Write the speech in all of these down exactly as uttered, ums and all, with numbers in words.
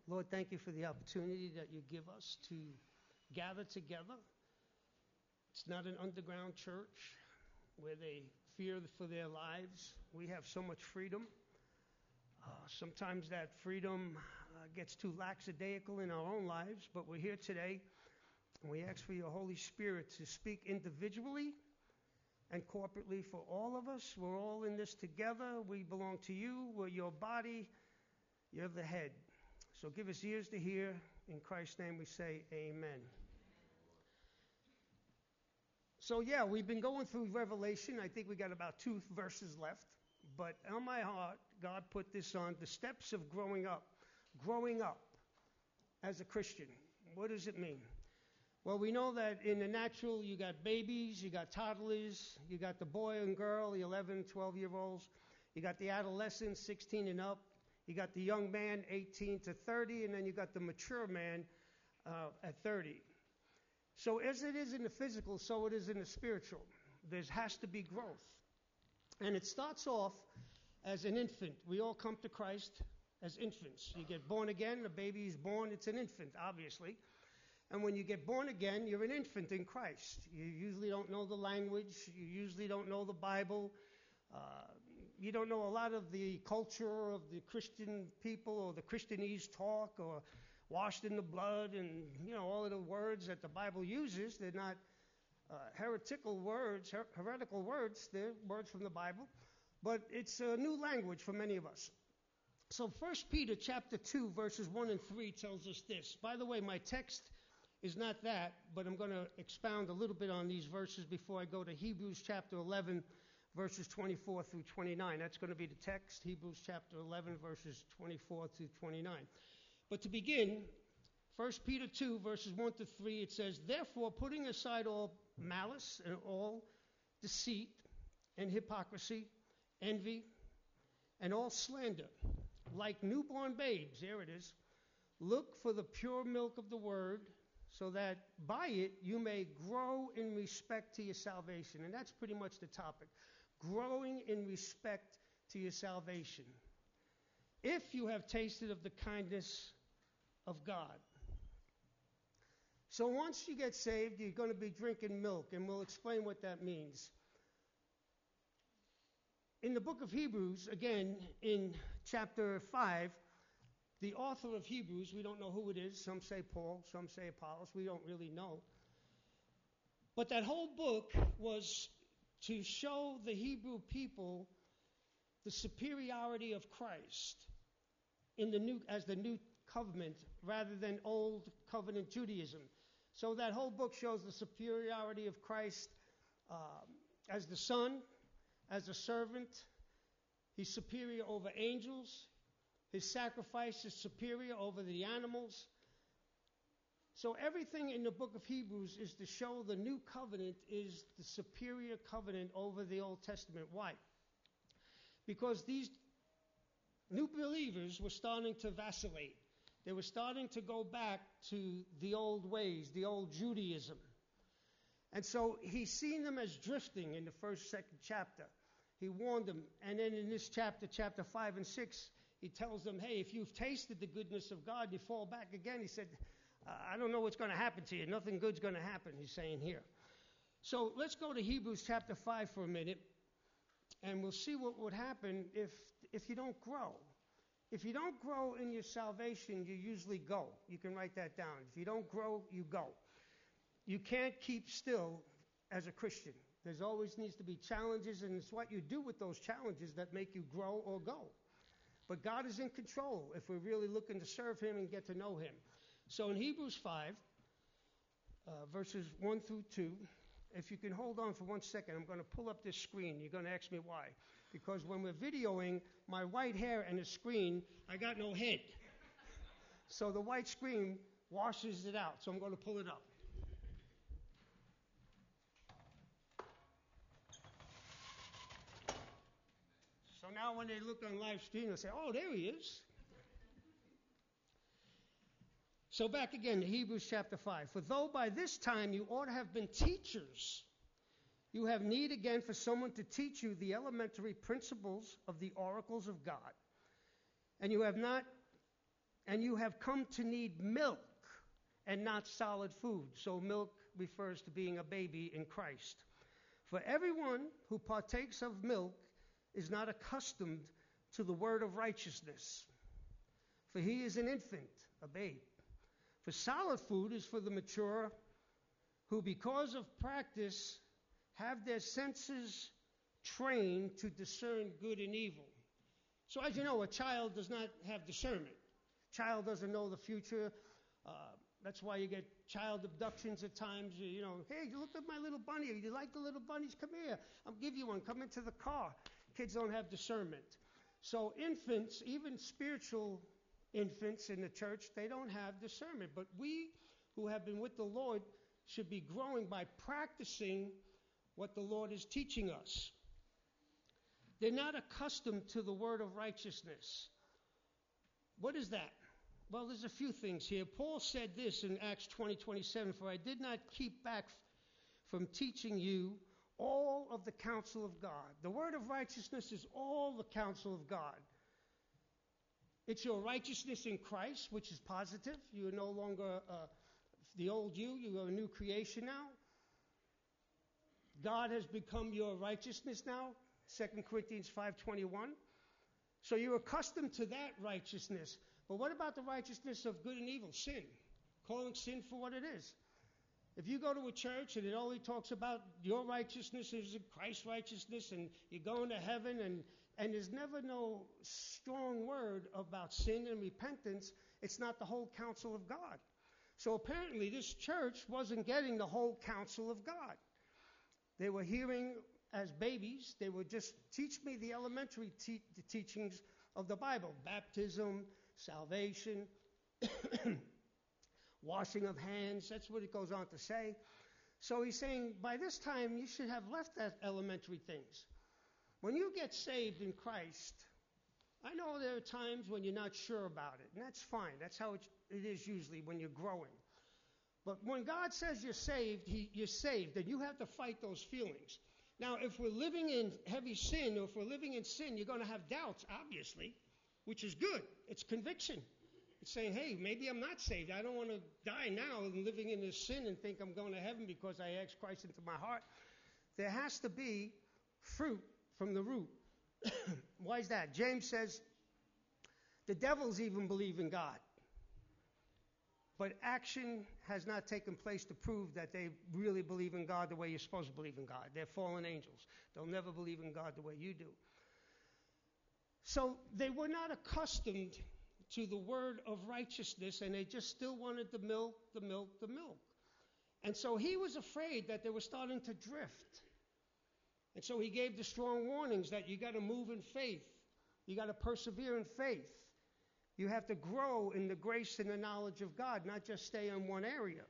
Lord, thank you for the opportunity that you give us to gather together. It's not an underground church where they fear for their lives. We have so much freedom. Uh, sometimes that freedom uh, gets too lackadaisical in our own lives, but we're here today, and we ask for your Holy Spirit to speak individually and corporately for all of us. We're all in this together. We belong to you. We're your body. You're the head. So give us ears to hear. In Christ's name we say amen. So yeah, we've been going through Revelation. I think we got about two verses left. But on my heart, God put this on, the steps of growing up. Growing up as a Christian. What does it mean? Well, we know that in the natural, you got babies, you got toddlers, you got the boy and girl, the eleven, twelve-year-olds. You got the adolescents, sixteen and up. You got the young man, eighteen to thirty, and then you got the mature man uh, at thirty. So as it is in the physical, so it is in the spiritual. There has to be growth. And it starts off as an infant. We all come to Christ as infants. You get born again, the baby is born, it's an infant, obviously. And when you get born again, you're an infant in Christ. You usually don't know the language. You usually don't know the Bible. Uh, you don't know a lot of the culture of the Christian people or the Christianese talk or washed in the blood and, you know, all of the words that the Bible uses. They're not uh, heretical words, her- heretical words. They're words from the Bible. But it's a new language for many of us. So First Peter chapter two, verses one and three tells us this. By the way, my text is not that, but I'm going to expound a little bit on these verses before I go to Hebrews chapter eleven, verses twenty-four through twenty-nine. That's going to be the text, Hebrews chapter eleven, verses twenty-four through twenty-nine. But to begin, First Peter two, verses one to three, it says, "Therefore, putting aside all malice and all deceit and hypocrisy, envy, and all slander, like newborn babes," there it is, "look for the pure milk of the word, so that by it you may grow in respect to your salvation." And that's pretty much the topic. Growing in respect to your salvation. If you have tasted of the kindness of God. So once you get saved, you're going to be drinking milk, and we'll explain what that means. In the book of Hebrews, again, in chapter five, the author of Hebrews, we don't know who it is. Some say Paul, some say Apollos. We don't really know. But that whole book was to show the Hebrew people the superiority of Christ in the new, as the new covenant rather than old covenant Judaism. So that whole book shows the superiority of Christ um, as the Son, as a servant. He's superior over angels. His sacrifice is superior over the animals. So everything in the book of Hebrews is to show the new covenant is the superior covenant over the Old Testament. Why? Because these new believers were starting to vacillate. They were starting to go back to the old ways, the old Judaism. And so he's seen them as drifting in the first, second chapter. He warned them. And then in this chapter, chapter five and six, he tells them, hey, if you've tasted the goodness of God, you fall back again. He said, I don't know what's going to happen to you. Nothing good's going to happen, he's saying here. So let's go to Hebrews chapter five for a minute, and we'll see what would happen if, if you don't grow. If you don't grow in your salvation, you usually go. You can write that down. If you don't grow, you go. You can't keep still as a Christian. There's always needs to be challenges, and it's what you do with those challenges that make you grow or go. But God is in control if we're really looking to serve him and get to know him. So in Hebrews five, uh, verses one through two, if you can hold on for one second, I'm going to pull up this screen. You're going to ask me why. Because when we're videoing my white hair and the screen, I got no head. So the white screen washes it out. So I'm going to pull it up. So now when they look on live stream, they'll say, oh, there he is. So back again to Hebrews chapter five. For though by this time you ought to have been teachers, you have need again for someone to teach you the elementary principles of the oracles of God. And you have not, and you have come to need milk and not solid food. So milk refers to being a baby in Christ. For everyone who partakes of milk is not accustomed to the word of righteousness, for he is an infant, a babe. For solid food is for the mature, who because of practice have their senses trained to discern good and evil. So as you know, a child does not have discernment. Child doesn't know the future. Uh, that's why you get child abductions at times. You, you know, hey, you look at my little bunny. You like the little bunnies? Come here. I'll give you one. Come into the car. Kids don't have discernment. So infants, even spiritual infants in the church, they don't have discernment. But we who have been with the Lord should be growing by practicing what the Lord is teaching us. They're not accustomed to the word of righteousness. What is that? Well, there's a few things here. Paul said this in Acts twenty twenty-seven, for I did not keep back from teaching you all of the counsel of God. The word of righteousness is all the counsel of God. It's your righteousness in Christ, which is positive. You are no longer uh, the old you. You are a new creation now. God has become your righteousness now, Second Corinthians five twenty-one. So you're accustomed to that righteousness. But what about the righteousness of good and evil? Sin. Calling sin for what it is. If you go to a church and it only talks about your righteousness is Christ's righteousness and you're going to heaven and, and there's never no strong word about sin and repentance, it's not the whole counsel of God. So apparently this church wasn't getting the whole counsel of God. They were hearing as babies, they would just teach me the elementary te- the teachings of the Bible. Baptism, salvation, washing of hands. That's what it goes on to say. So he's saying by this time you should have left that elementary things. When you get saved in Christ, I know there are times when you're not sure about it, and that's fine. That's how it, it is usually when you're growing. But when God says you're saved, he, you're saved, and you have to fight those feelings. Now, if we're living in heavy sin, or if we're living in sin, you're going to have doubts, obviously, which is good. It's conviction. It's saying, hey, maybe I'm not saved. I don't want to die now and living in this sin and think I'm going to heaven because I asked Christ into my heart. There has to be fruit from the root. Why is that? James says the devils even believe in God. But action has not taken place to prove that they really believe in God the way you're supposed to believe in God. They're fallen angels. They'll never believe in God the way you do. So they were not accustomed to the word of righteousness, and they just still wanted the milk, the milk, the milk. And so he was afraid that they were starting to drift. And so he gave the strong warnings that you got to move in faith. You got to persevere in faith. You have to grow in the grace and the knowledge of God, not just stay in one area.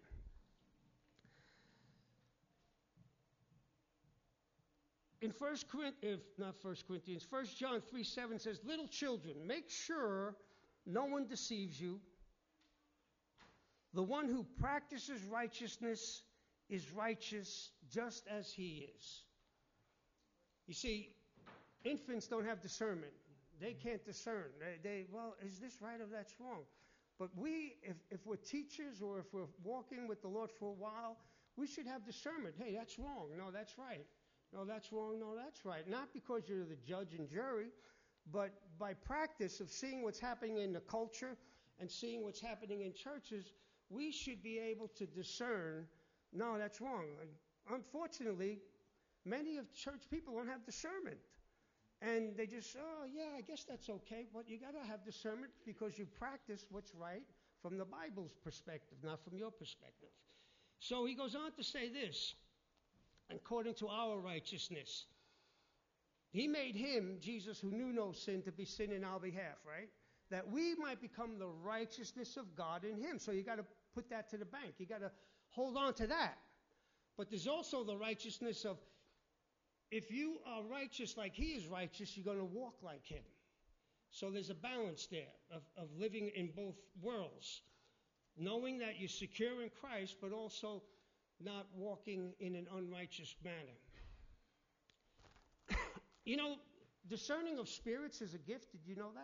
In First Corinthians, not First Corinthians, First John three seven says, little children, make sure no one deceives you. The one who practices righteousness is righteous just as he is. You see, infants don't have discernment. They can't discern. They, they, well, is this right or that's wrong? But we, if, if we're teachers or if we're walking with the Lord for a while, we should have discernment. Hey, that's wrong. No, that's right. No, that's wrong. No, that's right. Not because you're the judge and jury, but by practice of seeing what's happening in the culture and seeing what's happening in churches, we should be able to discern, no, that's wrong. Unfortunately, many of church people don't have discernment. And they just, oh, yeah, I guess that's okay. But you got to have discernment because you practice what's right from the Bible's perspective, not from your perspective. So he goes on to say this, according to our righteousness. He made him, Jesus, who knew no sin, to be sin in our behalf, right? That we might become the righteousness of God in him. So you got to put that to the bank. You got to hold on to that. But there's also the righteousness of, if you are righteous like he is righteous, you're going to walk like him. So there's a balance there of, of living in both worlds, knowing that you're secure in Christ, but also not walking in an unrighteous manner. You know, discerning of spirits is a gift. Did you know that?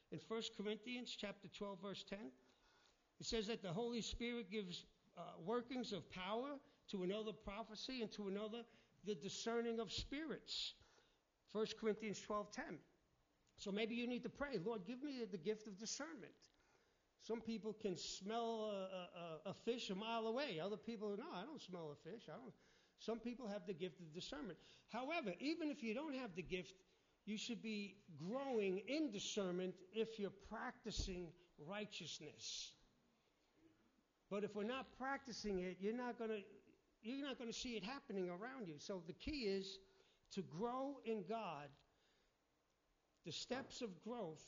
in First Corinthians chapter twelve, verse ten. It says that the Holy Spirit gives uh, workings of power, to another prophecy, and to another the discerning of spirits. First Corinthians twelve, ten. So maybe you need to pray, Lord, give me the gift of discernment. Some people can smell a, a, a fish a mile away. Other people, no, I don't smell a fish. I don't. Some people have the gift of discernment. However, even if you don't have the gift, you should be growing in discernment if you're practicing righteousness. But if we're not practicing it, you're not going to you're not going to see it happening around you. So the key is to grow in God. The steps of growth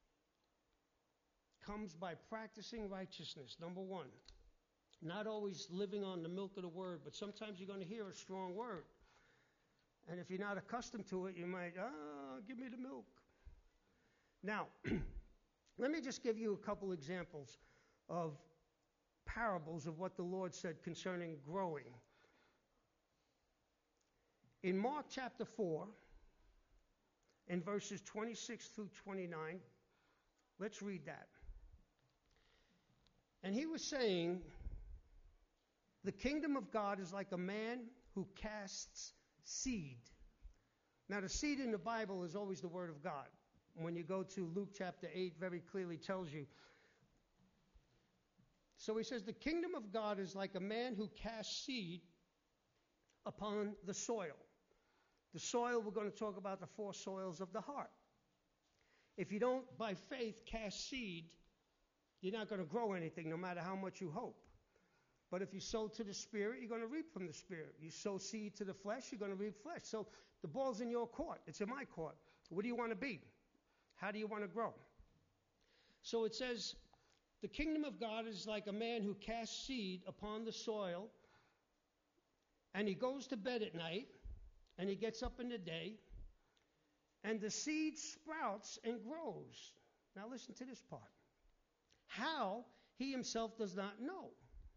comes by practicing righteousness, number one. Not always living on the milk of the word, but sometimes you're going to hear a strong word. And if you're not accustomed to it, you might, ah, give me the milk. Now, let me just give you a couple examples of parables of what the Lord said concerning growing. In Mark chapter four, in verses twenty-six through twenty-nine, let's read that. And he was saying, the kingdom of God is like a man who casts seed. Now, the seed in the Bible is always the word of God. When you go to Luke chapter eight, very clearly tells you. So he says, the kingdom of God is like a man who casts seed upon the soil. The soil, we're going to talk about the four soils of the heart. If you don't, by faith, cast seed, you're not going to grow anything, no matter how much you hope. But if you sow to the Spirit, you're going to reap from the Spirit. You sow seed to the flesh, you're going to reap flesh. So the ball's in your court. It's in my court. What do you want to be? How do you want to grow? So it says, the kingdom of God is like a man who casts seed upon the soil, and he goes to bed at night, and he gets up in the day, and the seed sprouts and grows. Now listen to this part. How, he himself does not know.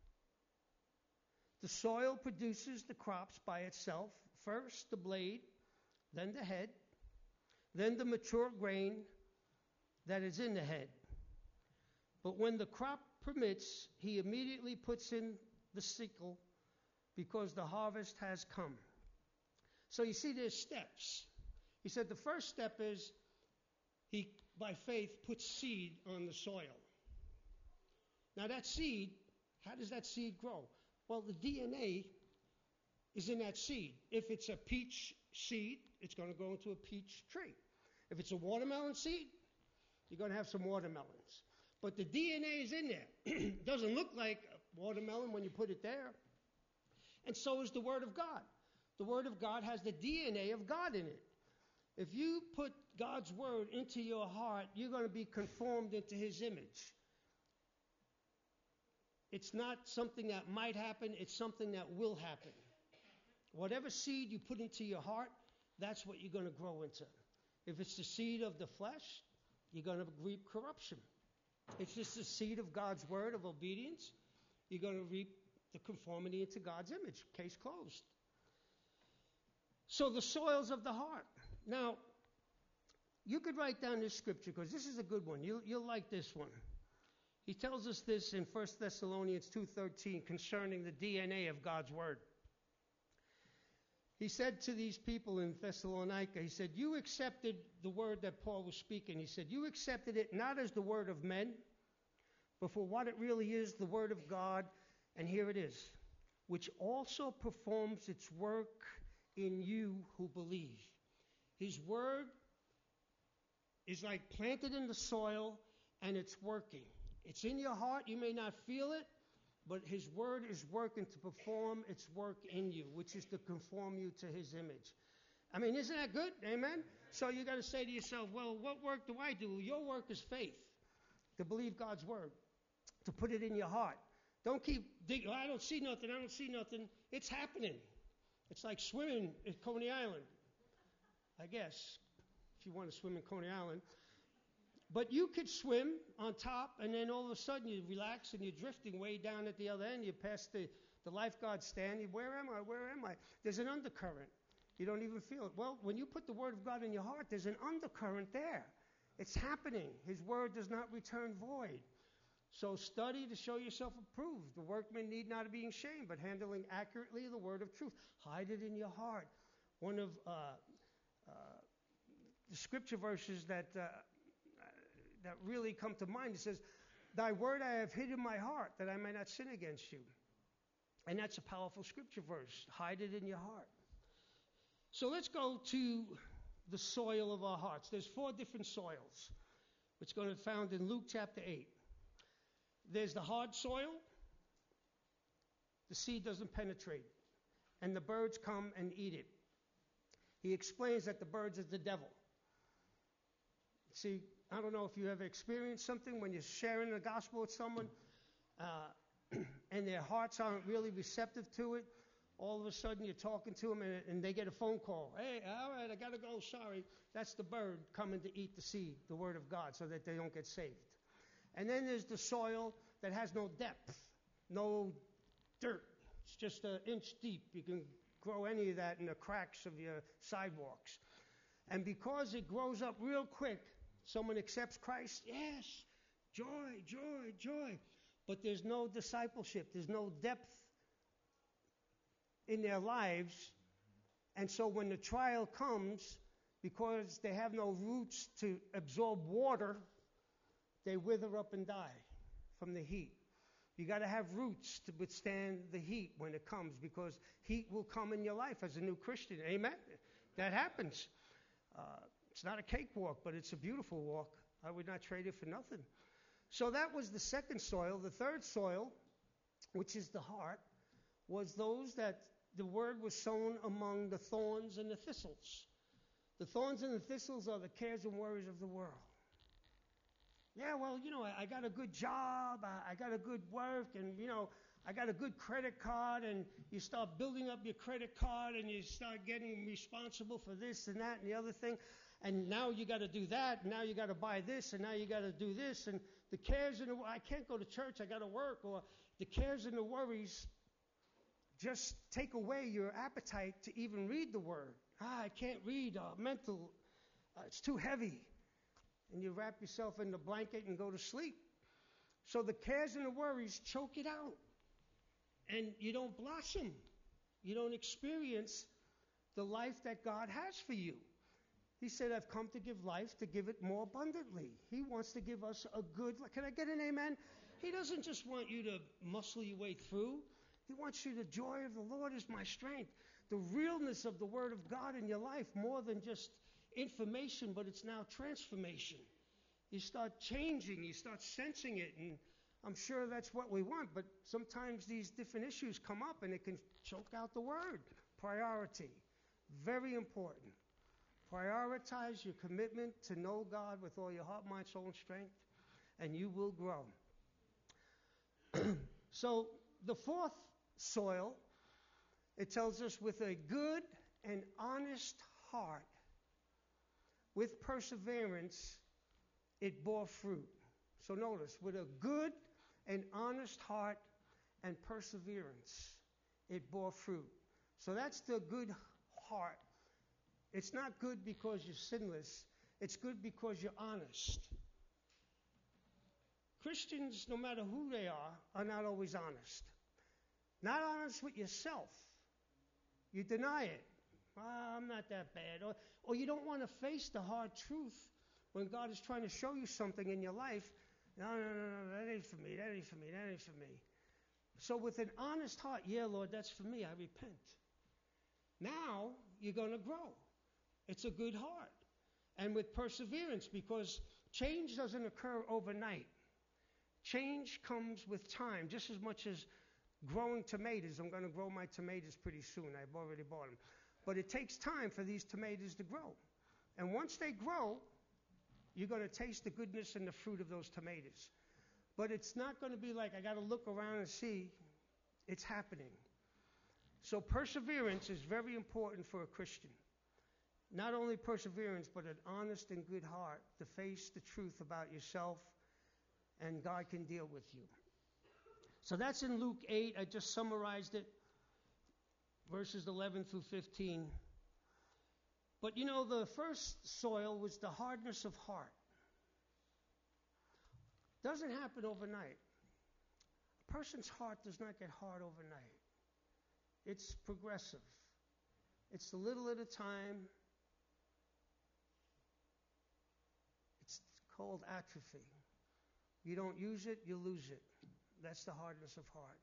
The soil produces the crops by itself, first the blade, then the head, then the mature grain that is in the head. But when the crop permits, he immediately puts in the sickle because the harvest has come. So you see there's steps. He said the first step is he, by faith, puts seed on the soil. Now that seed, how does that seed grow? Well, the D N A is in that seed. If it's a peach seed, it's going to grow into a peach tree. If it's a watermelon seed, you're going to have some watermelons. But the D N A is in there. It doesn't look like a watermelon when you put it there. And so is the Word of God. The Word of God has the D N A of God in it. If you put God's Word into your heart, you're going to be conformed into His image. It's not something that might happen, it's something that will happen. Whatever seed you put into your heart, that's what you're going to grow into. If it's the seed of the flesh, you're going to reap corruption. It's just the seed of God's word of obedience, you're going to reap the conformity into God's image. Case closed. So the soils of the heart. Now, you could write down this scripture because this is a good one. You'll, you'll like this one. He tells us this in First Thessalonians two thirteen concerning the D N A of God's word. He said to these people in Thessalonica, he said, you accepted the word that Paul was speaking. He said, you accepted it not as the word of men, but for what it really is, the word of God. And here it is, which also performs its work in you who believe. His word is like planted in the soil and it's working. It's in your heart. You may not feel it, but his word is working to perform its work in you, which is to conform you to his image. I mean, isn't that good? Amen? So you got to say to yourself, well, what work do I do? Your work is faith, to believe God's word, to put it in your heart. Don't keep digging, oh, I don't see nothing, I don't see nothing. It's happening. It's like swimming at Coney Island, I guess, if you want to swim in Coney Island. But you could swim on top, and then all of a sudden you relax, and you're drifting way down at the other end. You pass the, the lifeguard stand. You, where am I? Where am I? There's an undercurrent. You don't even feel it. Well, when you put the word of God in your heart, there's an undercurrent there. It's happening. His word does not return void. So study to show yourself approved. The workman need not be ashamed, but handling accurately the word of truth. Hide it in your heart. One of uh, uh, the scripture verses that uh, that really come to mind, it says, "Thy word I have hid in my heart, that I may not sin against you." And that's a powerful scripture verse. Hide it in your heart. So let's go to the soil of our hearts. There's four different soils, which are found in Luke chapter eight. There's the hard soil. The seed doesn't penetrate, and the birds come and eat it. He explains that the birds is the devil. See, I don't know if you ever experienced something when you're sharing the gospel with someone, uh, and their hearts aren't really receptive to it. All of a sudden, you're talking to them, and, and they get a phone call. Hey, all right, I got to go, sorry. That's the bird coming to eat the seed, the word of God, so that they don't get saved. And then there's the soil that has no depth, no dirt. It's just an inch deep. You can grow any of that in the cracks of your sidewalks. And because it grows up real quick, someone accepts Christ, yes, joy, joy, joy. But there's no discipleship. There's no depth in their lives. And so when the trial comes, because they have no roots to absorb water, they wither up and die from the heat. You got to have roots to withstand the heat when it comes, because heat will come in your life as a new Christian. Amen? That happens. Uh, it's not a cakewalk, but it's a beautiful walk. I would not trade it for nothing. So that was the second soil. The third soil, which is the heart, was those that the word was sown among the thorns and the thistles. The thorns and the thistles are the cares and worries of the world. Yeah, well, you know, I, I got a good job, I, I got a good work, and, you know, I got a good credit card, and you start building up your credit card, and you start getting responsible for this and that and the other thing, and now you got to do that, and now you got to buy this, and now you got to do this, and the cares and the, I can't go to church, I got to work, or the cares and the worries just take away your appetite to even read the word. Ah, I can't read, uh, mental, uh, it's too heavy. And you wrap yourself in the blanket and go to sleep. So the cares and the worries choke it out. And you don't blossom. You don't experience the life that God has for you. He said, I've come to give life, to give it more abundantly. He wants to give us a good life. Can I get an amen? He doesn't just want you to muscle your way through. He wants you, the joy of the Lord is my strength. The realness of the word of God in your life, more than just information, but it's now transformation. You start changing, you start sensing it, and I'm sure that's what we want, but sometimes these different issues come up and it can choke out the word. Priority, very important. Prioritize your commitment to know God with all your heart, mind, soul, and strength, and you will grow. So the fourth soil, it tells us, with a good and honest heart, with perseverance, it bore fruit. So notice, with a good and honest heart and perseverance, it bore fruit. So that's the good heart. It's not good because you're sinless. It's good because you're honest. Christians, no matter who they are, are not always honest. Not honest with yourself. You deny it. Oh, I'm not that bad. Or, or you don't want to face the hard truth when God is trying to show you something in your life. No, no, no, no, that ain't for me, that ain't for me, that ain't for me. So with an honest heart, yeah, Lord, that's for me, I repent. Now you're going to grow. It's a good heart. And with perseverance, because change doesn't occur overnight. Change comes with time, just as much as growing tomatoes. I'm going to grow my tomatoes pretty soon. I've already bought them. But it takes time for these tomatoes to grow. And once they grow, you're going to taste the goodness and the fruit of those tomatoes. But it's not going to be like, I got to look around and see. It's happening. So perseverance is very important for a Christian. Not only perseverance, but an honest and good heart to face the truth about yourself, and God can deal with you. So that's in Luke eight. I just summarized it, verses eleven through fifteen. But you know, the first soil was the hardness of heart. Doesn't happen overnight. A person's heart does not get hard overnight. It's progressive. It's a little at a time. It's called atrophy. You don't use it, you lose it. That's the hardness of heart.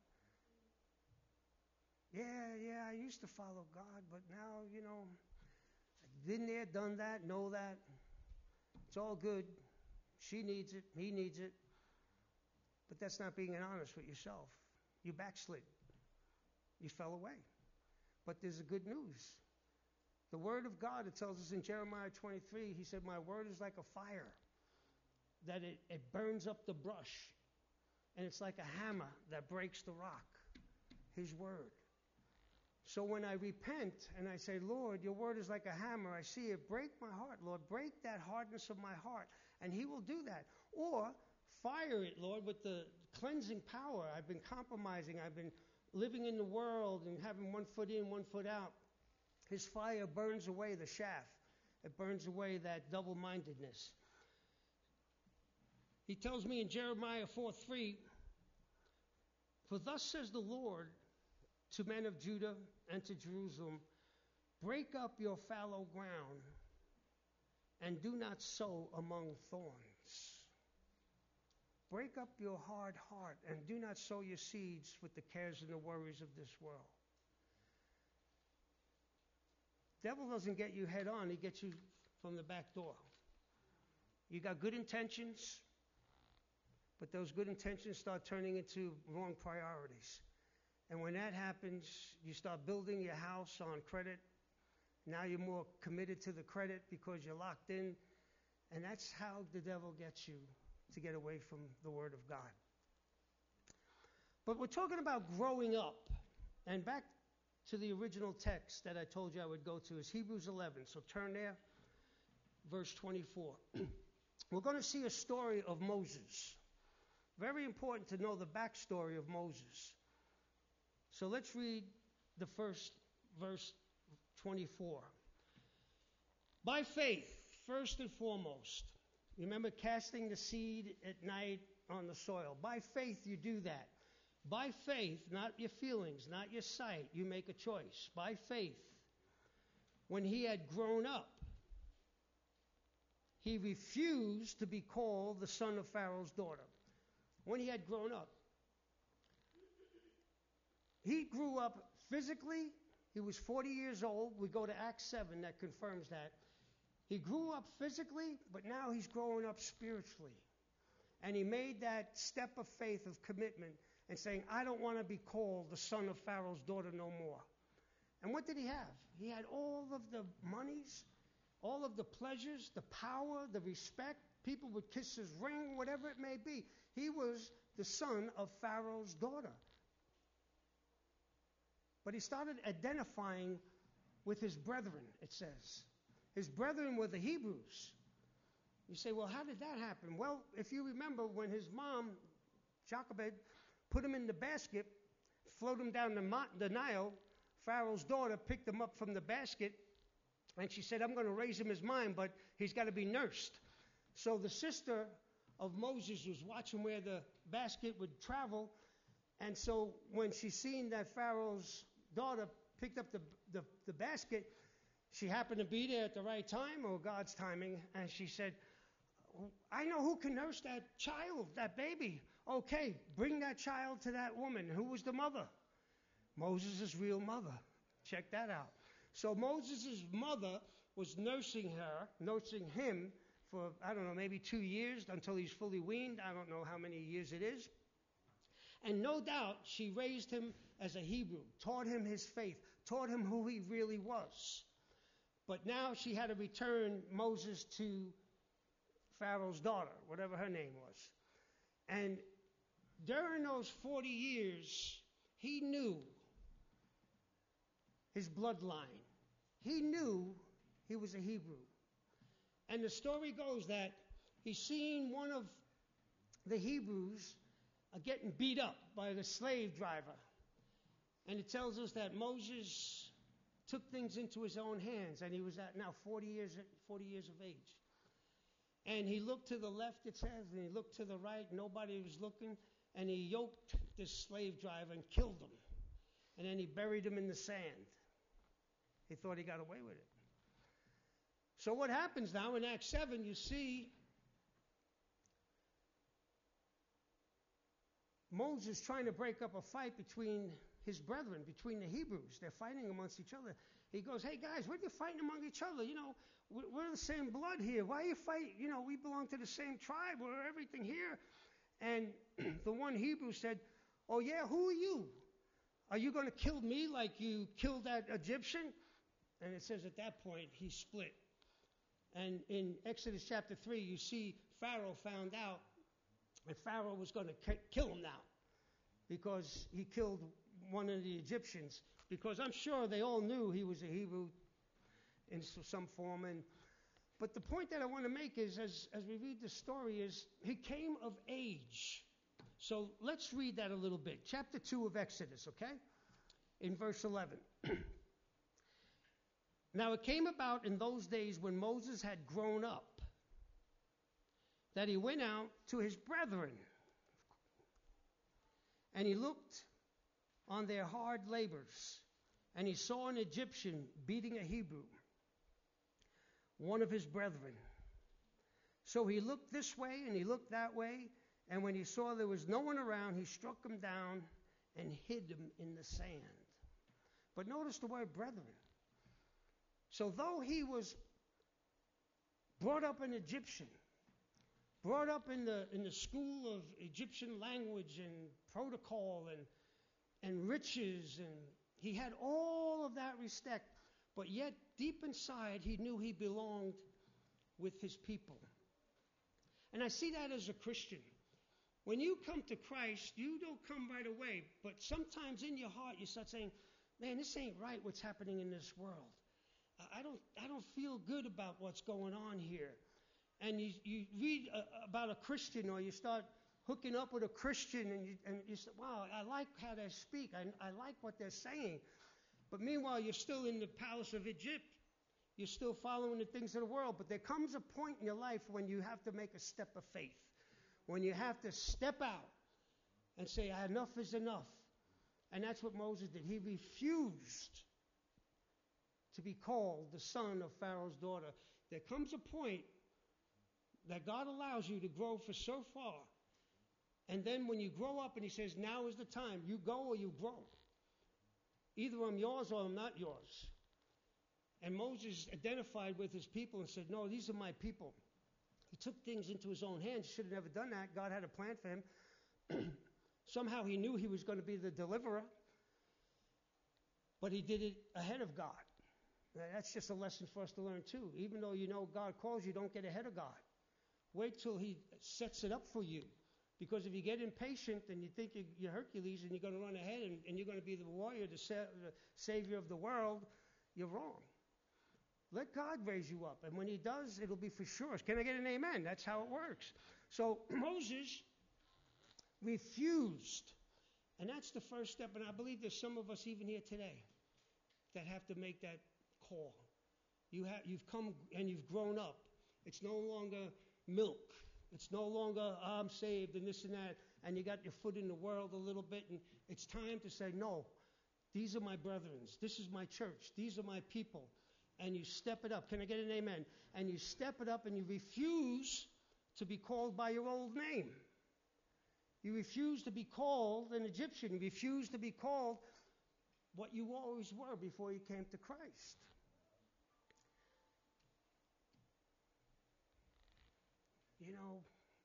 Yeah, yeah, I used to follow God, but now, you know, been there, done that, know that. It's all good. She needs it, he needs it. But that's not being honest with yourself. You backslid. You fell away. But there's a good news. The word of God, it tells us in Jeremiah twenty-three, he said, my word is like a fire, that it, it burns up the brush. And it's like a hammer that breaks the rock. His word. So when I repent and I say, Lord, your word is like a hammer, I see it, break my heart, Lord, break that hardness of my heart. And he will do that. Or fire it, Lord, with the cleansing power. I've been compromising. I've been living in the world and having one foot in, one foot out. His fire burns away the shaft. It burns away that double-mindedness. He tells me in Jeremiah four three, for thus says the Lord to men of Judah and to Jerusalem, break up your fallow ground and do not sow among thorns. Break up your hard heart and do not sow your seeds with the cares and the worries of this world. Devil doesn't get you head on, he gets you from the back door. You got good intentions, but those good intentions start turning into wrong priorities. And when that happens, you start building your house on credit. Now you're more committed to the credit because you're locked in. And that's how the devil gets you to get away from the Word of God. But we're talking about growing up. And back to the original text that I told you I would go to is Hebrews eleven. So turn there, verse twenty-four. We're going to see a story of Moses. Very important to know the backstory of Moses. So let's read the first verse twenty-four. By faith, first and foremost, remember casting the seed at night on the soil. By faith you do that. By faith, not your feelings, not your sight, you make a choice. By faith, when he had grown up, he refused to be called the son of Pharaoh's daughter. When he had grown up. He grew up physically. He was forty years old. We go to Acts seven that confirms that. He grew up physically, but now he's growing up spiritually. And he made that step of faith, of commitment, and saying, I don't want to be called the son of Pharaoh's daughter no more. And what did he have? He had all of the monies, all of the pleasures, the power, the respect. People would kiss his ring, whatever it may be. He was the son of Pharaoh's daughter. But he started identifying with his brethren, it says. His brethren were the Hebrews. You say, well, how did that happen? Well, if you remember when his mom, Jochebed, put him in the basket, floated him down the, the Nile, Pharaoh's daughter picked him up from the basket, and she said, I'm going to raise him as mine, but he's got to be nursed. So the sister of Moses was watching where the basket would travel, and so when she seen that Pharaoh's daughter picked up the, the, the basket, she happened to be there at the right time, or God's timing, and she said, I know who can nurse that child, that baby. Okay, bring that child to that woman. Who was the mother? Moses' real mother. Check that out. So Moses' mother was nursing her, nursing him for, I don't know, maybe two years until he's fully weaned. I don't know how many years it is. And no doubt she raised him as a Hebrew, taught him his faith, taught him who he really was. But now she had to return Moses to Pharaoh's daughter, whatever her name was. And during those forty years, he knew his bloodline. He knew he was a Hebrew. And the story goes that he seen one of the Hebrews uh, getting beat up by the slave driver. And it tells us that Moses took things into his own hands, and he was at now forty years, forty years of age. And he looked to the left, it says, and he looked to the right. Nobody was looking. And he yoked this slave driver and killed him. And then he buried him in the sand. He thought he got away with it. So what happens now in Acts seven, you see Moses trying to break up a fight between his brethren, between the Hebrews. They're fighting amongst each other. He goes, hey guys, what are you fighting among each other? You know, we're, we're the same blood here. Why are you fighting? You know, we belong to the same tribe. We're everything here. And the one Hebrew said, oh yeah, who are you? Are you going to kill me like you killed that Egyptian? And it says at that point, he split. And in Exodus chapter three, you see Pharaoh found out, and Pharaoh was going to k- kill him now because he killed one of the Egyptians. Because I'm sure they all knew he was a Hebrew in some form. And but the point that I want to make is, as, as we read the story, is he came of age. So let's read that a little bit. Chapter two of Exodus, okay? In verse eleven. Now it came about in those days when Moses had grown up that he went out to his brethren. And he looked on their hard labors, and he saw an Egyptian beating a Hebrew, one of his brethren. So he looked this way and he looked that way, and when he saw there was no one around, he struck him down and hid him in the sand. But notice the word brethren. So though he was brought up an Egyptian, brought up in the in the school of Egyptian language and protocol and and riches, and he had all of that respect, but yet deep inside he knew he belonged with his people. And I see that as a Christian. When you come to Christ, you don't come right away, but sometimes in your heart you start saying, man, this ain't right what's happening in this world. I don't I don't feel good about what's going on here. And you, you read a, about a Christian, or you start hooking up with a Christian, and you, and you say, wow, I like how they speak. I, I like what they're saying. But meanwhile, you're still in the palace of Egypt. You're still following the things of the world. But there comes a point in your life when you have to make a step of faith, when you have to step out and say, enough is enough. And that's what Moses did. He refused to be called the son of Pharaoh's daughter. There comes a point that God allows you to grow for so far. And then when you grow up and he says, now is the time, you go or you grow. Either I'm yours or I'm not yours. And Moses identified with his people and said, no, these are my people. He took things into his own hands. He should have never done that. God had a plan for him. Somehow he knew he was going to be the deliverer. But he did it ahead of God. Now, that's just a lesson for us to learn too. Even though you know God calls you, don't get ahead of God. Wait till he sets it up for you. Because if you get impatient and you think you're Hercules and you're going to run ahead and, and you're going to be the warrior, the, sa- the savior of the world, you're wrong. Let God raise you up. And when he does, it'll be for sure. Can I get an amen? That's how it works. So Moses refused. And that's the first step. And I believe there's some of us even here today that have to make that call. You have, you've come and you've grown up. It's no longer milk. It's no longer, oh, I'm saved and this and that, and you got your foot in the world a little bit, and it's time to say, no, these are my brethren. This is my church. These are my people. And you step it up. Can I get an amen? And you step it up and you refuse to be called by your old name. You refuse to be called an Egyptian. You refuse to be called what you always were before you came to Christ. You know,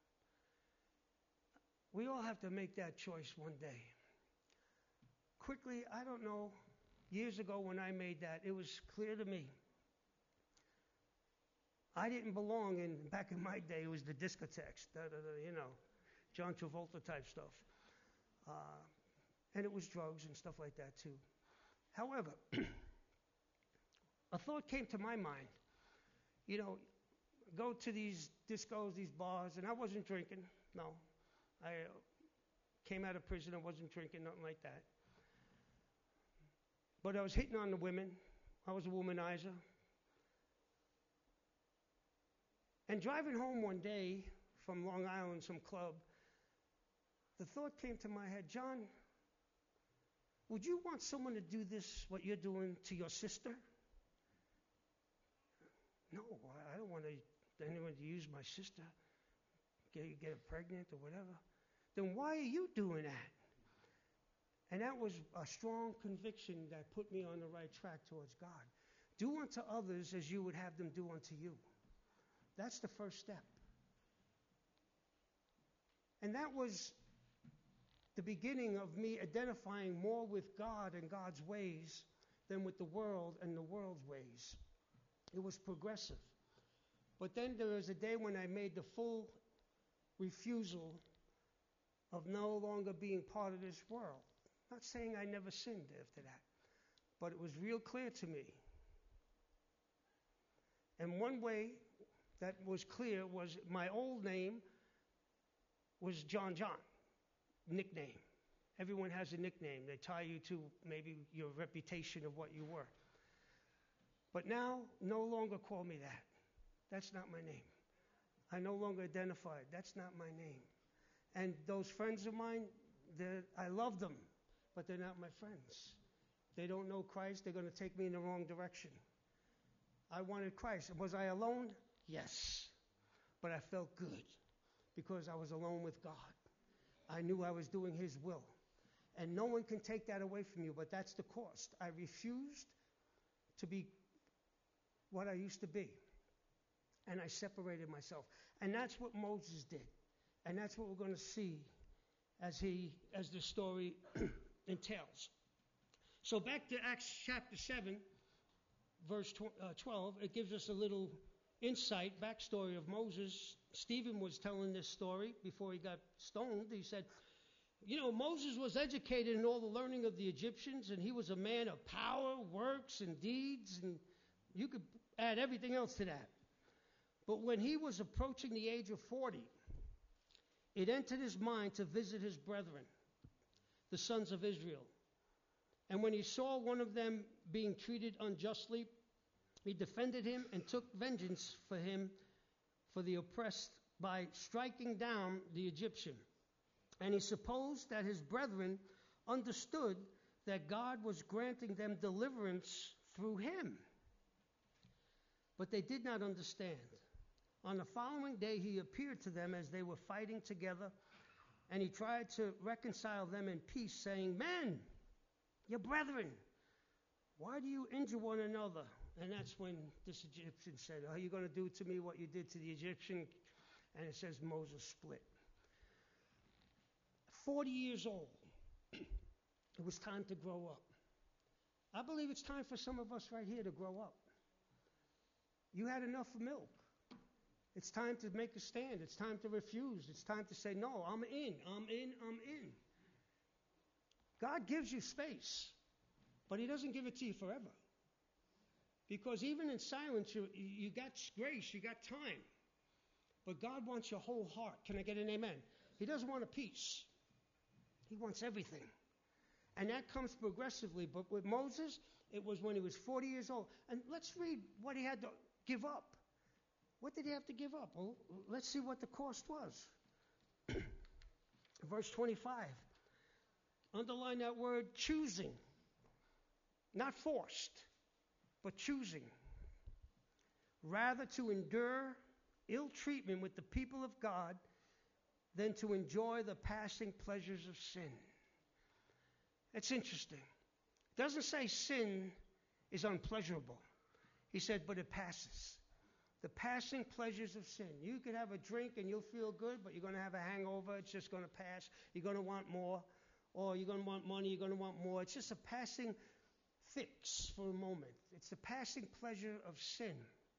we all have to make that choice one day. Quickly, I don't know, years ago when I made that, it was clear to me. I didn't belong in, back in my day, it was the discotheques, da, da, da, you know, John Travolta type stuff. Uh, and it was drugs and stuff like that too. However, a thought came to my mind. You know, go to these discos, these bars, and I wasn't drinking, no. I uh, came out of prison, I wasn't drinking, nothing like that. But I was hitting on the women. I was a womanizer. And driving home one day from Long Island, some club, the thought came to my head, John, would you want someone to do this, what you're doing, to your sister? No, I don't want anyone to use my sister, get, get her pregnant or whatever. Then why are you doing that? And that was a strong conviction that put me on the right track towards God. Do unto others as you would have them do unto you. That's the first step. And that was the beginning of me identifying more with God and God's ways than with the world and the world's ways. It was progressive. But then there was a day when I made the full refusal of no longer being part of this world. Not saying I never sinned after that, but it was real clear to me. And one way that was clear was my old name was John John, nickname. Everyone has a nickname. They tie you to maybe your reputation of what you were. But now, no longer call me that. That's not my name. I no longer identify it. That's not my name. And those friends of mine, I love them, but they're not my friends. They don't know Christ. They're going to take me in the wrong direction. I wanted Christ. Was I alone? Yes. But I felt good because I was alone with God. I knew I was doing His will. And no one can take that away from you, but that's the cost. I refused to be what I used to be. And I separated myself. And that's what Moses did. And that's what we're going to see as he, as the story entails. So back to Acts chapter seven, verse twelve, it gives us a little insight, backstory of Moses. Stephen was telling this story before he got stoned. He said, you know, Moses was educated in all the learning of the Egyptians, and he was a man of power, works, and deeds, and you could add everything else to that. But when he was approaching the age of forty, it entered his mind to visit his brethren, the sons of Israel. And when he saw one of them being treated unjustly, he defended him and took vengeance for him for the oppressed by striking down the Egyptian. And he supposed that his brethren understood that God was granting them deliverance through him. But they did not understand. On the following day, he appeared to them as they were fighting together, and he tried to reconcile them in peace, saying, men, your brethren, why do you injure one another? And that's when this Egyptian said, are you going to do to me what you did to the Egyptian? And it says Moses split. forty years old. It was time to grow up. I believe it's time for some of us right here to grow up. You had enough milk. It's time to make a stand. It's time to refuse. It's time to say, no, I'm in, I'm in, I'm in. God gives you space, but He doesn't give it to you forever. Because even in silence, you, you got grace, you got time. But God wants your whole heart. Can I get an amen? He doesn't want a piece. He wants everything. And that comes progressively. But with Moses, it was when he was forty years old. And let's read what he had to give up. What did he have to give up? Well, let's see what the cost was. Verse twenty-five. Underline that word, choosing. Not forced, but choosing. Rather to endure ill treatment with the people of God than to enjoy the passing pleasures of sin. It's interesting. It doesn't say sin is unpleasurable. He said, but it passes. The passing pleasures of sin. You could have a drink and you'll feel good, but you're going to have a hangover. It's just going to pass. You're going to want more. Or you're going to want money. You're going to want more. It's just a passing fix for a moment. It's the passing pleasure of sin.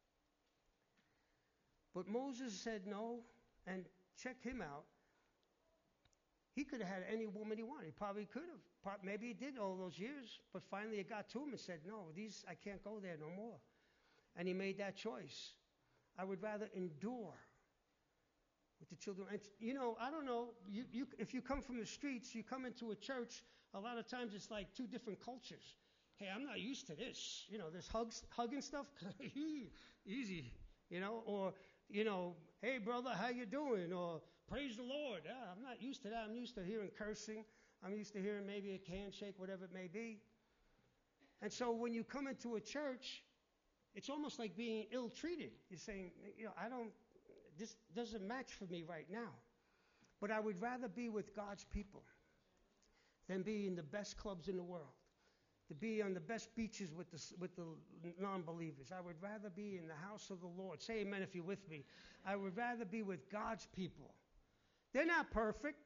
But Moses said no, and check him out. He could have had any woman he wanted. He probably could have. Maybe he did all those years, but finally it got to him and said, no, these I can't go there no more. And he made that choice. I would rather endure with the children. And, you know, I don't know, you, you, if you come from the streets, you come into a church, a lot of times it's like two different cultures. Hey, I'm not used to this. You know, this hugs, hugging stuff, easy, you know, or you know, hey brother, how you doing? Or praise the Lord. Ah, I'm not used to that. I'm used to hearing cursing. I'm used to hearing maybe a handshake, whatever it may be. And so when you come into a church, it's almost like being ill-treated. You're saying, you know, I don't, this doesn't match for me right now. But I would rather be with God's people than be in the best clubs in the world, to be on the best beaches with the, with the non-believers. I would rather be in the house of the Lord. Say amen if you're with me. I would rather be with God's people. They're not perfect.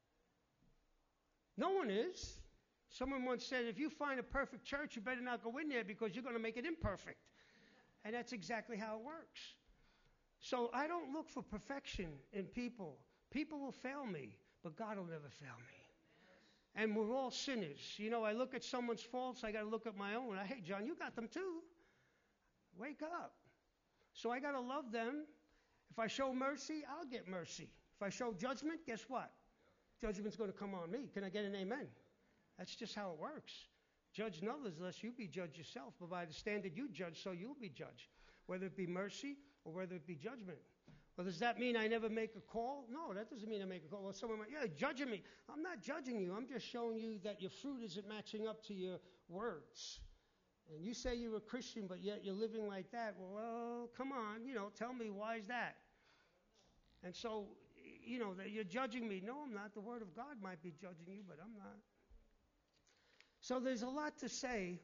No one is. Someone once said, if you find a perfect church, you better not go in there because you're going to make it imperfect. And that's exactly how it works. So I don't look for perfection in people. People will fail me, but God will never fail me. And we're all sinners. You know, I look at someone's faults, I got to look at my own. I, hey, John, you got them too. Wake up. So I got to love them. If I show mercy, I'll get mercy. If I show judgment, guess what? Judgment's going to come on me. Can I get an amen? That's just how it works. Judge others lest you be judged yourself. But by the standard you judge, so you'll be judged. Whether it be mercy or whether it be judgment. Well, does that mean I never make a call? No, that doesn't mean I make a call. Well, someone might, yeah, judging me. I'm not judging you. I'm just showing you that your fruit isn't matching up to your words. And you say you're a Christian, but yet you're living like that. Well, well come on, you know, tell me, why is that? And so, you know, that you're judging me. No, I'm not. The Word of God might be judging you, but I'm not. So there's a lot to say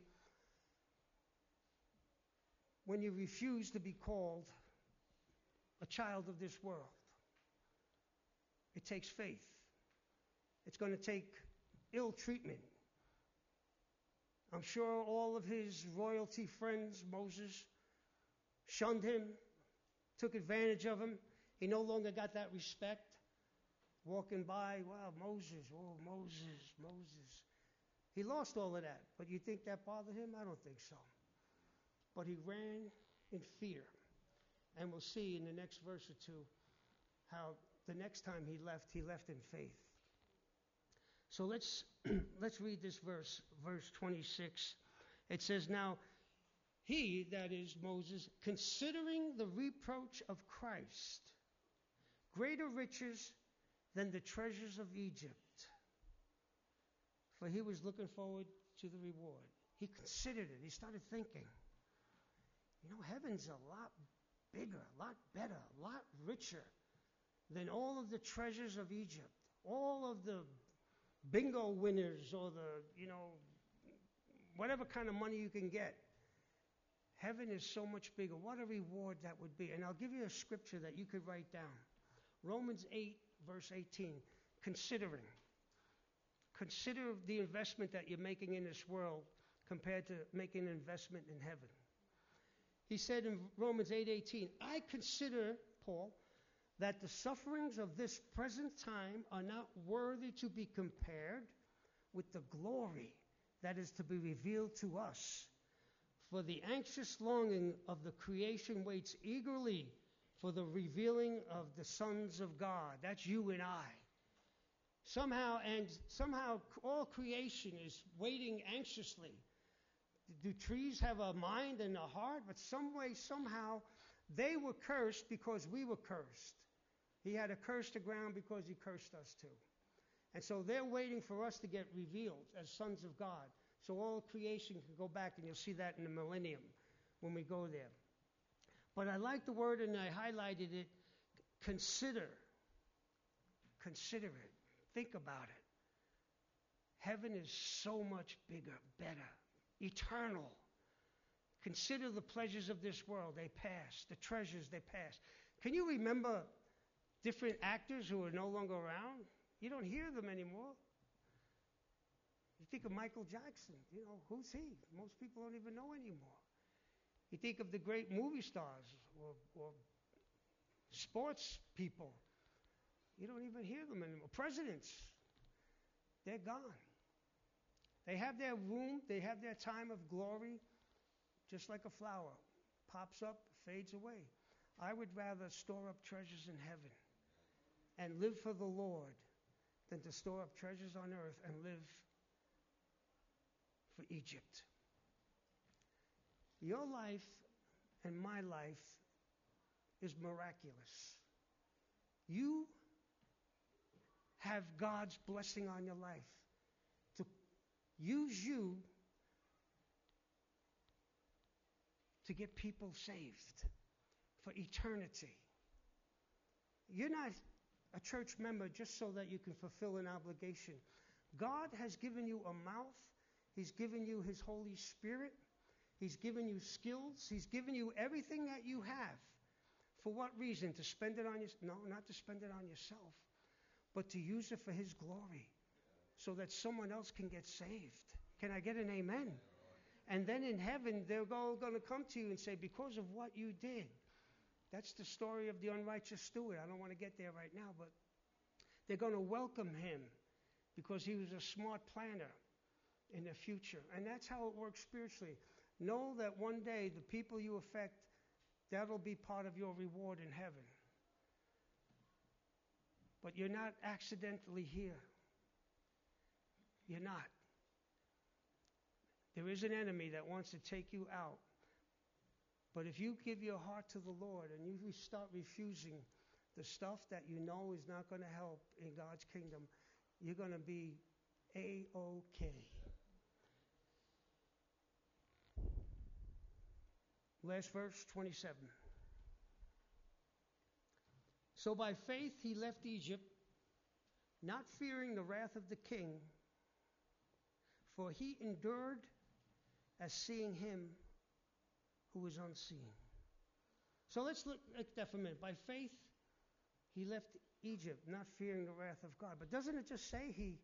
when you refuse to be called a child of this world. It takes faith. It's going to take ill treatment. I'm sure all of his royalty friends, Moses, shunned him, took advantage of him. He no longer got that respect. Walking by, wow, Moses, oh, Moses, Moses. He lost all of that. But you think that bothered him? I don't think so. But he ran in fear. And we'll see in the next verse or two how the next time he left, he left in faith. So let's let's read this verse, verse twenty-six. It says, now he, that is Moses, considering the reproach of Christ, greater riches than the treasures of Egypt, for he was looking forward to the reward. He considered it. He started thinking, you know, heaven's a lot bigger, a lot better, a lot richer than all of the treasures of Egypt, all of the bingo winners or the, you know, whatever kind of money you can get. Heaven is so much bigger. What a reward that would be. And I'll give you a scripture that you could write down. Romans eight, verse eighteen. Considering. Consider the investment that you're making in this world compared to making an investment in heaven. He said in Romans eight eighteen, I consider, Paul, that the sufferings of this present time are not worthy to be compared with the glory that is to be revealed to us. For the anxious longing of the creation waits eagerly for the revealing of the sons of God. That's you and I. Somehow, and somehow all creation is waiting anxiously. Do trees have a mind and a heart? But some way, somehow, they were cursed because we were cursed. He had to curse the ground because he cursed us too. And so they're waiting for us to get revealed as sons of God. So all creation can go back, and you'll see that in the millennium when we go there. But I like the word, and I highlighted it, consider. Consider it. Think about it. Heaven is so much bigger, better, eternal. Consider the pleasures of this world. They pass. The treasures, they pass. Can you remember different actors who are no longer around? You don't hear them anymore. You think of Michael Jackson. You know, who's he? Most people don't even know anymore. You think of the great movie stars or, or sports people. You don't even hear them anymore. Presidents, they're gone. They have their room, they have their time of glory, just like a flower. Pops up, fades away. I would rather store up treasures in heaven and live for the Lord than to store up treasures on earth and live for Egypt. Your life and my life is miraculous. You have God's blessing on your life to use you to get people saved for eternity. You're not a church member just so that you can fulfill an obligation. God has given you a mouth. He's given you His Holy Spirit. He's given you skills. He's given you everything that you have. For what reason? To spend it on your, no, not to spend it on yourself, but to use it for His glory so that someone else can get saved. Can I get an amen? And then in heaven, they're all going to come to you and say, because of what you did. That's the story of the unrighteous steward. I don't want to get there right now, but they're going to welcome him because he was a smart planner in the future. And that's how it works spiritually. Know that one day the people you affect, that'll be part of your reward in heaven. But you're not accidentally here. You're not. There is an enemy that wants to take you out. But if you give your heart to the Lord and you start refusing the stuff that you know is not going to help in God's kingdom, you're going to be A-OK. Last verse, twenty-seven. So by faith he left Egypt, not fearing the wrath of the king, for he endured as seeing him who is unseen. So let's look at that for a minute. By faith he left Egypt, not fearing the wrath of God. But doesn't it just say he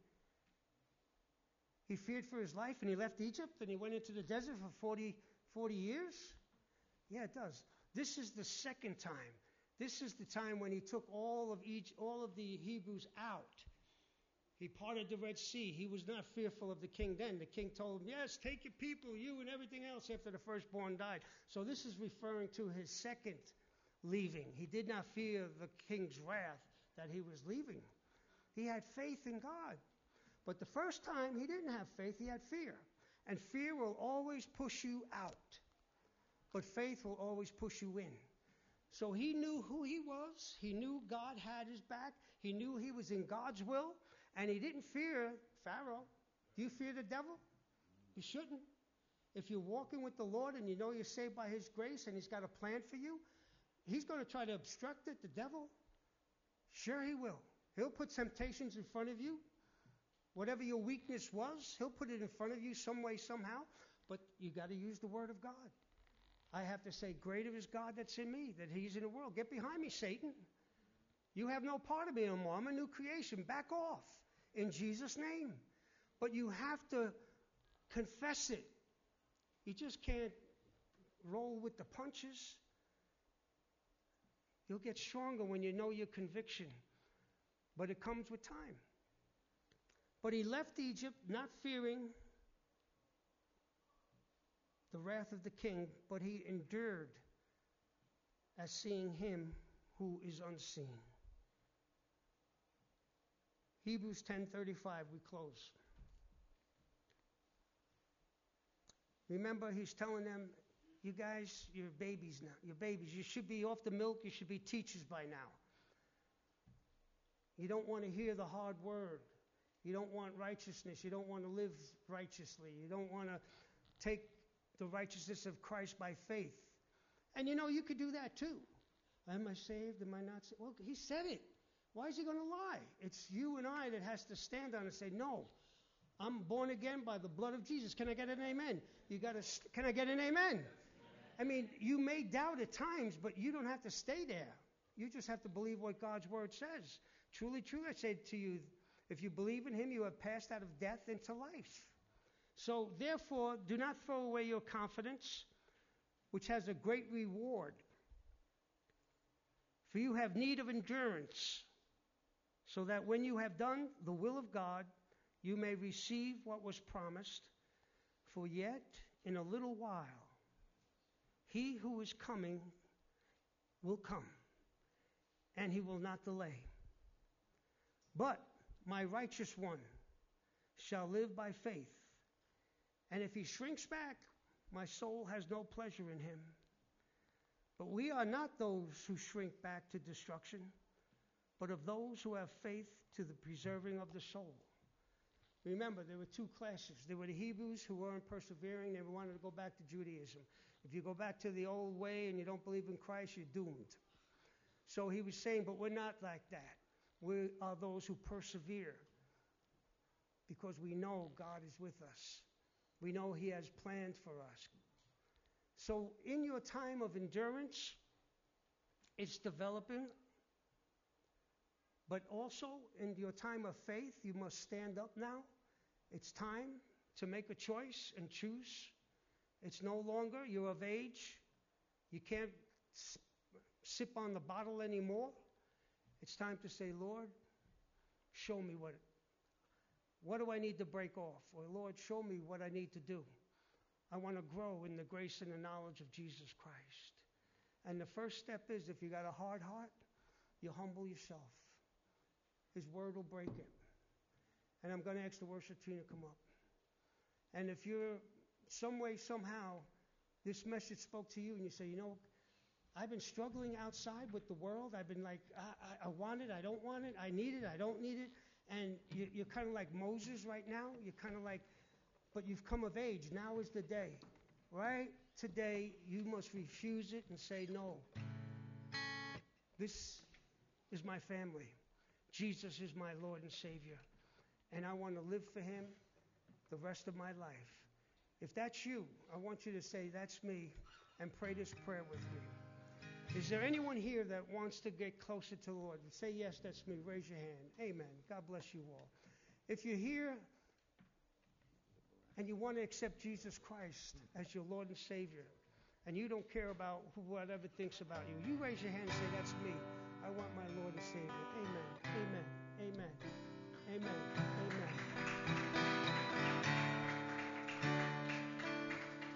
he feared for his life and he left Egypt and he went into the desert for forty, forty years? Yeah, it does. This is the second time. This is the time when he took all of each, all of the Hebrews out. He parted the Red Sea. He was not fearful of the king then. The king told him, yes, take your people, you and everything else after the firstborn died. So this is referring to his second leaving. He did not fear the king's wrath that he was leaving. He had faith in God. But the first time he didn't have faith, he had fear. And fear will always push you out. But faith will always push you in. So he knew who he was. He knew God had his back. He knew he was in God's will. And he didn't fear Pharaoh. Do you fear the devil? You shouldn't. If you're walking with the Lord and you know you're saved by his grace and he's got a plan for you, he's going to try to obstruct it, the devil. Sure he will. He'll put temptations in front of you. Whatever your weakness was, he'll put it in front of you some way, somehow. But you got to use the word of God. I have to say, greater is God that's in me than he's in the world. Get behind me, Satan. You have no part of me anymore. I'm a new creation. Back off in Jesus' name. But you have to confess it. You just can't roll with the punches. You'll get stronger when you know your conviction. But it comes with time. But he left Egypt not fearing the wrath of the king, but he endured as seeing him who is unseen. Hebrews ten thirty-five, we close. Remember, he's telling them, you guys, you're babies now. You're babies. You should be off the milk. You should be teachers by now. You don't want to hear the hard word. You don't want righteousness. You don't want to live righteously. You don't want to take the righteousness of Christ by faith. And you know, you could do that too. Am I saved? Am I not saved? Well, he said it. Why is he going to lie? It's you and I that has to stand on it and say, no, I'm born again by the blood of Jesus. Can I get an amen? You got to. Can I get an amen? I mean, you may doubt at times, but you don't have to stay there. You just have to believe what God's word says. Truly, truly, I say to you, if you believe in him, you have passed out of death into life. So, therefore, do not throw away your confidence, which has a great reward. For you have need of endurance, so that when you have done the will of God, you may receive what was promised. For yet, in a little while, he who is coming will come, and he will not delay. But my righteous one shall live by faith. And if he shrinks back, my soul has no pleasure in him. But we are not those who shrink back to destruction, but of those who have faith to the preserving of the soul. Remember, there were two classes. There were the Hebrews who weren't persevering. They wanted to go back to Judaism. If you go back to the old way and you don't believe in Christ, you're doomed. So he was saying, but we're not like that. We are those who persevere because we know God is with us. We know he has plans for us. So in your time of endurance, it's developing. But also in your time of faith, you must stand up now. It's time to make a choice and choose. It's no longer, you're of age. You can't sip on the bottle anymore. It's time to say, Lord, show me what, what do I need to break off? Or Lord, show me what I need to do. I want to grow in the grace and the knowledge of Jesus Christ. And the first step is, if you got a hard heart, you humble yourself. His word will break it. And I'm going to ask the worship team to come up. And if you're some way, somehow, this message spoke to you and you say, you know, I've been struggling outside with the world. I've been like, I, I, I want it, I don't want it, I need it, I don't need it. And you, you're kind of like Moses right now. You're kind of like, but you've come of age. Now is the day, right? Today, you must refuse it and say, no. This is my family. Jesus is my Lord and Savior. And I want to live for him the rest of my life. If that's you, I want you to say, that's me, and pray this prayer with me. Is there anyone here that wants to get closer to the Lord? Say, yes, that's me. Raise your hand. Amen. God bless you all. If you're here and you want to accept Jesus Christ as your Lord and Savior, and you don't care about who, whatever thinks about you, you raise your hand and say, that's me. I want my Lord and Savior. Amen. Amen. Amen. Amen.